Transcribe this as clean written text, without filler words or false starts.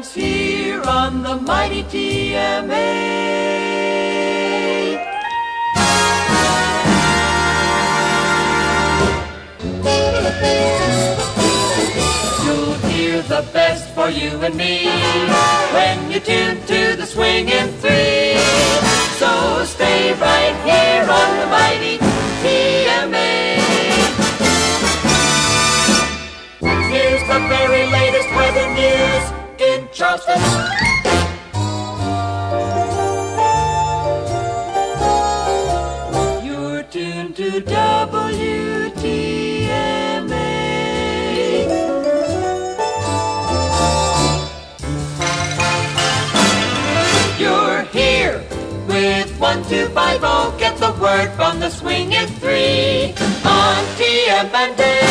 headlines here on the mighty TMA. You'll hear the best for you and me when you tune to the Swingin' Three. So stay right here on the mighty TMA. Here's the very latest weather news in Charleston. You're tuned to WTMA. You're here with 1, 2, 5, 0. Get the word from the Swingin' Three on TM and